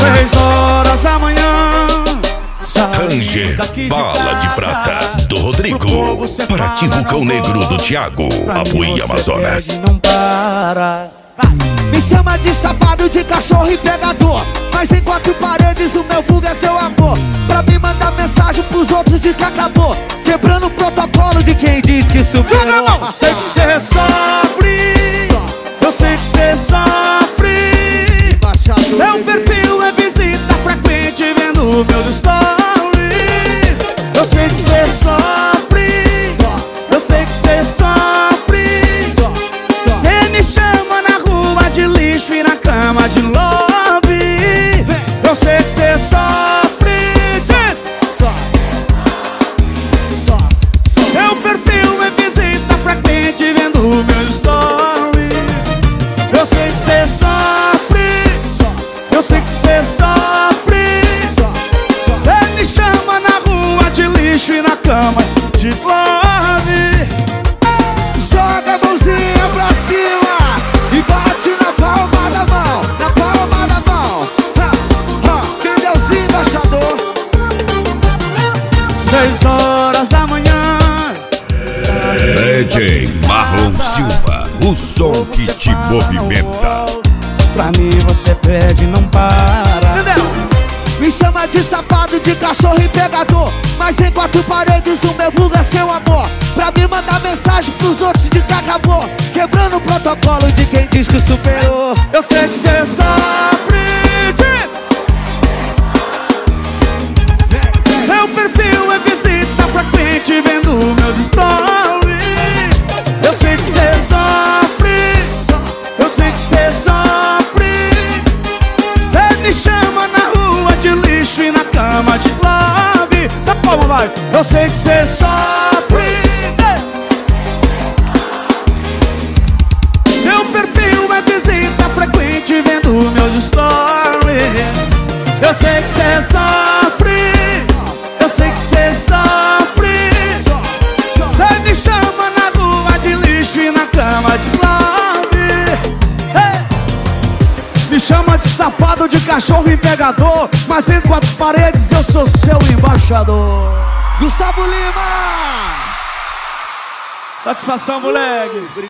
6 horas da manhã, Ranger, bala de prata, do Rodrigo. Paraty Vulcão Negro, do Thiago. Apuí, Amazonas. Não para. Me chama de safado, de cachorro e pegador, mas em 4 paredes o meu vulgo é seu amor. Pra me mandar mensagem pros outros de que acabou, quebrando o protocolo de quem diz que superou. Eu sei que cê sofre, eu sei que cê sofre. Seu perfil é visita frequente vendo meus stories. Eu sei que cê sofre, eu sei que cê sofre. Cê me chama na rua de lixo e na cama de love. Eu sei que cê sofre. Seu perfil é visita frequente vendo meus stories. Eu sei que cê sofre, eu sei que cê sofre. Cê me chama na rua de lixo e na cama de love. Joga a mãozinha pra cima e bate na palma da mão, na palma da mão. Deusinho embaixador. 6 horas da manhã. DJ Marlon Silva, o som que te movimenta. Pra mim você pede e não para. Entendeu? Me chama de safado, de cachorro e pegador, mas em 4 paredes o meu vulgo é seu amor. Pra me mandar mensagem pros outros de que acabou, quebrando o protocolo de quem diz que superou. Eu sei que cê sofre. Seu perfil é visita frequente vendo meus stories. Eu sei que cê sofre, eu sei que cê sofre. Cê me chama na rua de lixo e na cama de love. Tá palma, vai. Eu sei que cê sofre. Seu perfil é visita frequente vendo meus stories. Eu sei que cê sofre, eu sei que cê sofre. Cê me chama na rua de lixo e na cama de love. Me chama de safado, de cachorro e pegador, mas em 4 paredes eu sou seu embaixador. Gustavo Lima. Satisfação, moleque.